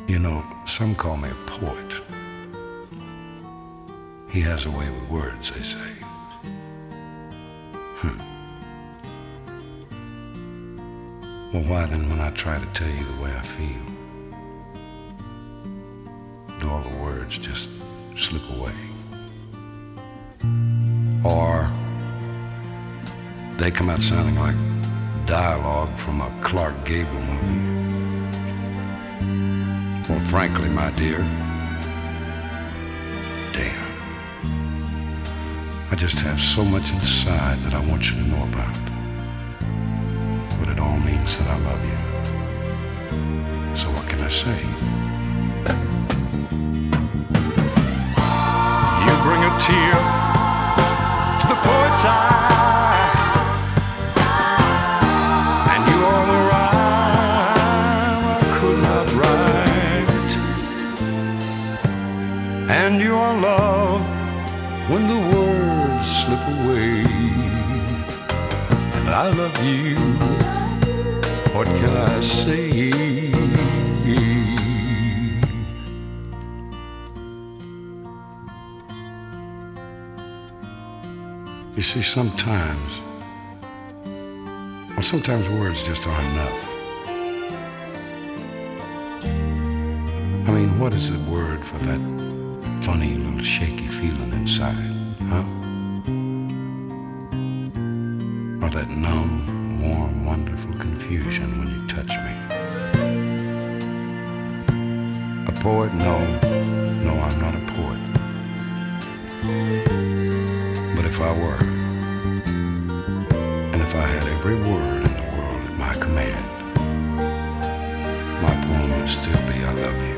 You know, some call me a poet. He has a way with words, they say. Well, why then, when I try to tell you the way I feel, do all the words just slip away? Or they come out sounding like dialogue from a Clark Gable movie? Well, frankly, my dear, damn. I just have so much inside that I want you to know about. But it all means that I love you. So what can I say? You bring a tear to the poet's eye, and you are the rhyme I could not write, and you are love when the words slip away. And I love you, what can I say? You see, sometimes words just aren't enough. I mean, what is the word for that funny little shaky feeling inside, huh? Or that numb, warm, wonderful confusion when you touch me? A poet? No, I'm not a poet. But if I were, and if I had every word in the world at my command, my poem would still be I love you.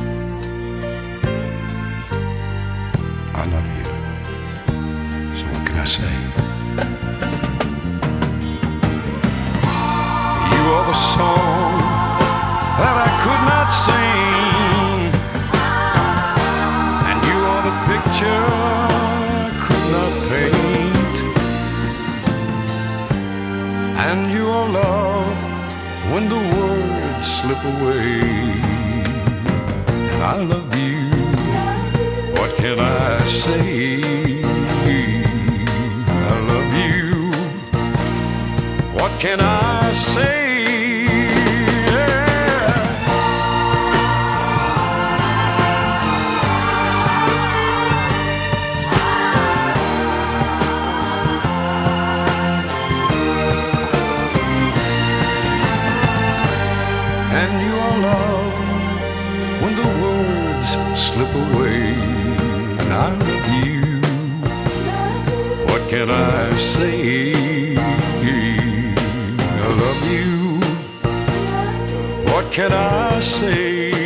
I love you. So what can I say? You are the song that I could not sing, and you are the picture I could not paint, and you are love when the words slip away. And I love you. What can I say? I love you. What can I say? And you are love when the words slip away. I love you. What can I say? I love you. What can I say?